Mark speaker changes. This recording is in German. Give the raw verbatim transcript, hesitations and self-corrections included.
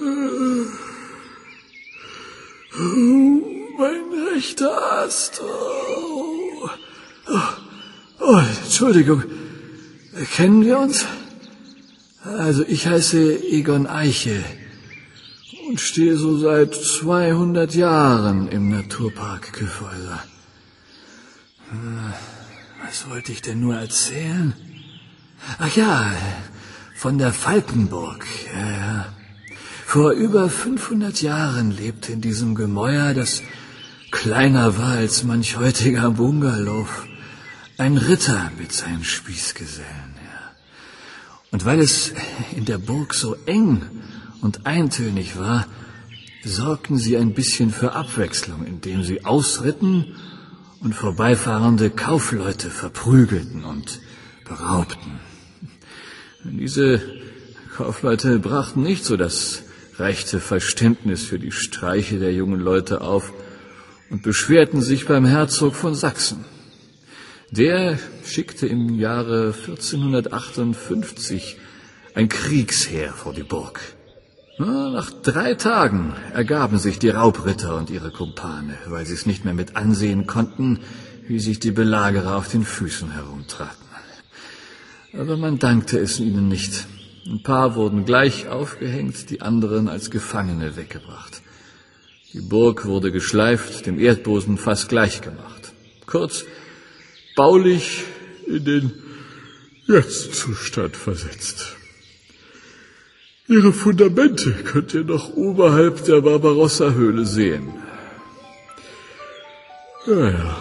Speaker 1: Mein rechter Ast. Oh. Oh. Oh, Entschuldigung. Kennen wir uns? Also ich heiße Egon Eiche und stehe so seit zweihundert Jahren im Naturpark Kyffhäuser. Was wollte ich denn nur erzählen? Ach ja, von der Falkenburg. Ja, ja. Vor über fünfhundert Jahren lebte in diesem Gemäuer, das kleiner war als manch heutiger Bungalow, ein Ritter mit seinen Spießgesellen. Ja. Und weil es in der Burg so eng und eintönig war, sorgten sie ein bisschen für Abwechslung, indem sie ausritten und vorbeifahrende Kaufleute verprügelten und beraubten. Diese Kaufleute brachten nicht so das rechte Verständnis für die Streiche der jungen Leute auf und beschwerten sich beim Herzog von Sachsen. Der schickte im Jahre vierzehnhundertachtundfünfzig ein Kriegsheer vor die Burg. Nach drei Tagen ergaben sich die Raubritter und ihre Kumpane, weil sie es nicht mehr mit ansehen konnten, wie sich die Belagerer auf den Füßen herumtraten. Aber man dankte es ihnen nicht. Ein paar wurden gleich aufgehängt, die anderen als Gefangene weggebracht. Die Burg wurde geschleift, dem Erdboden fast gleich gemacht. Kurz, baulich in den Jetzt-Zustand versetzt. Ihre Fundamente könnt ihr noch oberhalb der Barbarossa-Höhle sehen. Ja, ja.